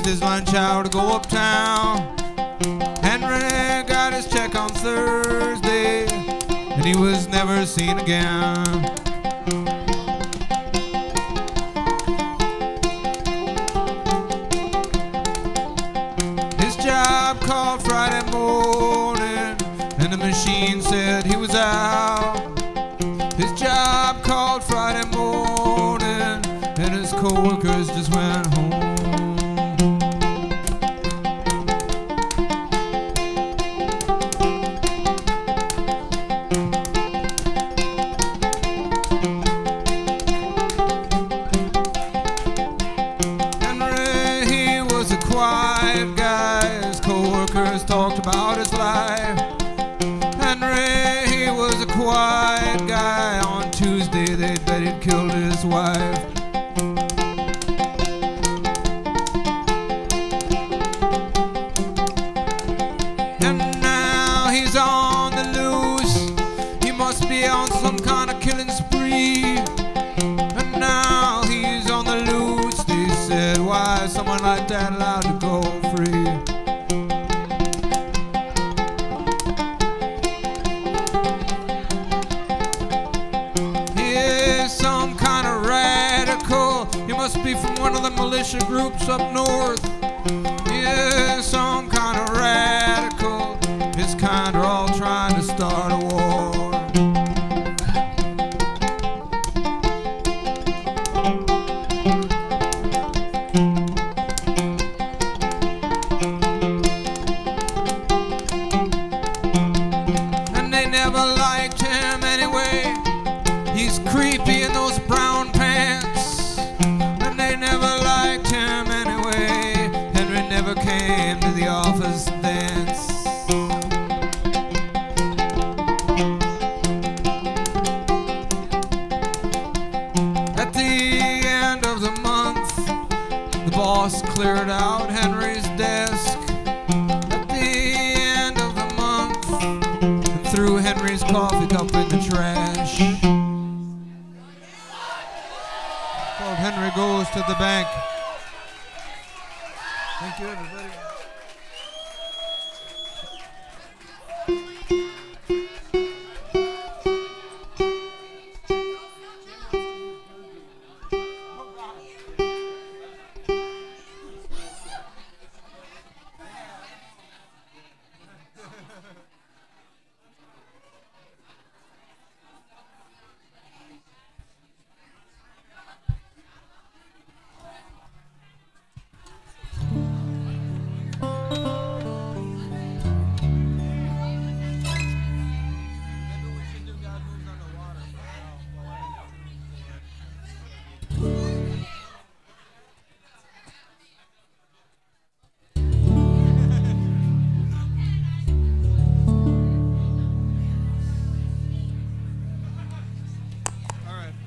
his lunch hour to go uptown. Henry got his check on Thursday, and he was never seen again. His job called Friday morning, and the machine said he was out. His job called Friday morning, and his co-workers just went home. Henry, he was a quiet guy. His co-workers talked about his life. Henry, he was a quiet guy. On Tuesday they bet he'd killed his wife. And now he's on the loose. He must be on some kind of killing spree. And now he's on the loose. They said, why is someone like that allowed to go free? Some kind of radical. He must be from one of the militia groups up north. Yeah, some kind of radical. His kind are all trying to start a war. And they never liked him anyway. He's creepy in those brown pants, and they never liked him anyway. Henry never came to the office dance. At the end of the month, the boss cleared out Henry's desk. At the end of the month, and threw Henry's coffee cup in the trash. Henry goes to the bank. Thank you, everybody.